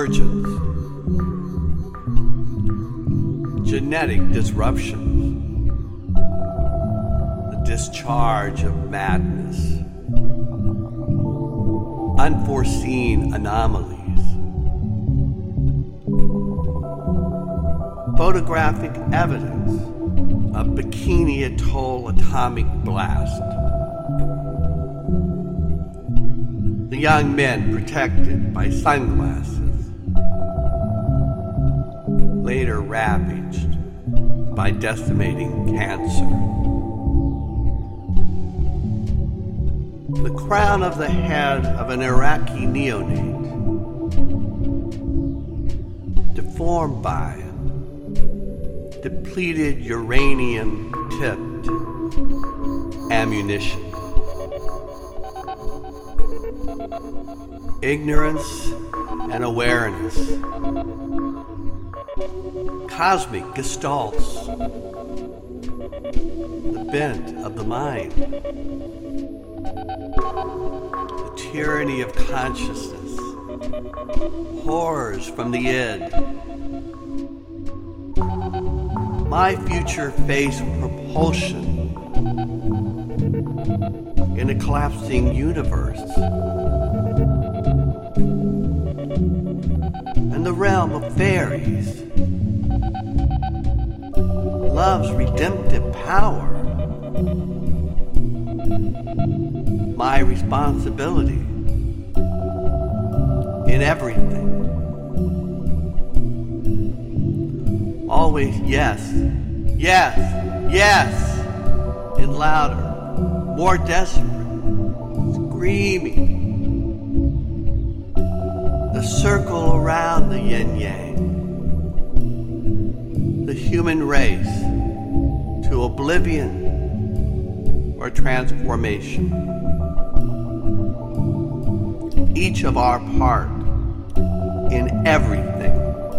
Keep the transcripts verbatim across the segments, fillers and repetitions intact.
emergence, genetic disruptions, the discharge of madness, unforeseen anomalies, photographic evidence of Bikini Atoll atomic blast. The young men protected by sunglasses, later ravaged by decimating cancer. The crown of the head of an Iraqi neonate, deformed by depleted uranium-tipped ammunition. Ignorance and awareness, cosmic gestalts, the bent of the mind, the tyranny of consciousness, horrors from the id. My future face propulsion in a collapsing universe, and the realm of fairies, love's redemptive power, my responsibility in everything. Always yes, yes, yes, and louder, more desperate, screaming. The circle around the yin-yang, the human race to oblivion or transformation. Each of our part in everything.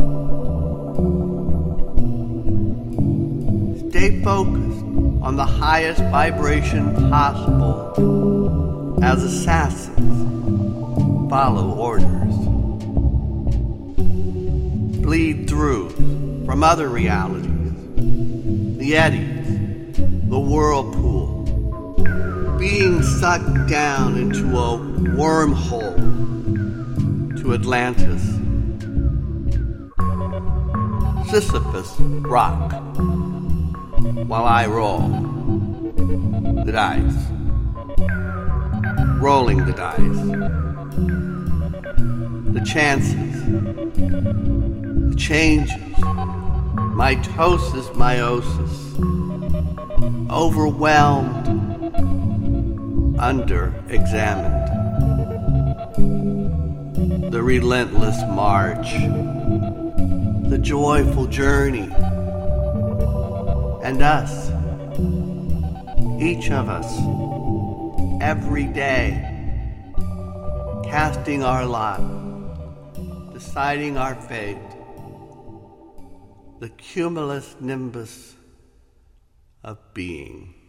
Stay focused on the highest vibration possible as assassins follow orders. Bleed through from other realities, the eddies, the whirlpool, being sucked down into a wormhole to Atlantis. Sisyphus rock while I roll the dice, rolling the dice, the chances, the changes, mitosis, meiosis, overwhelmed, under-examined, the relentless march, the joyful journey, and us, each of us, every day, casting our lot, deciding our fate, the cumulus nimbus of being.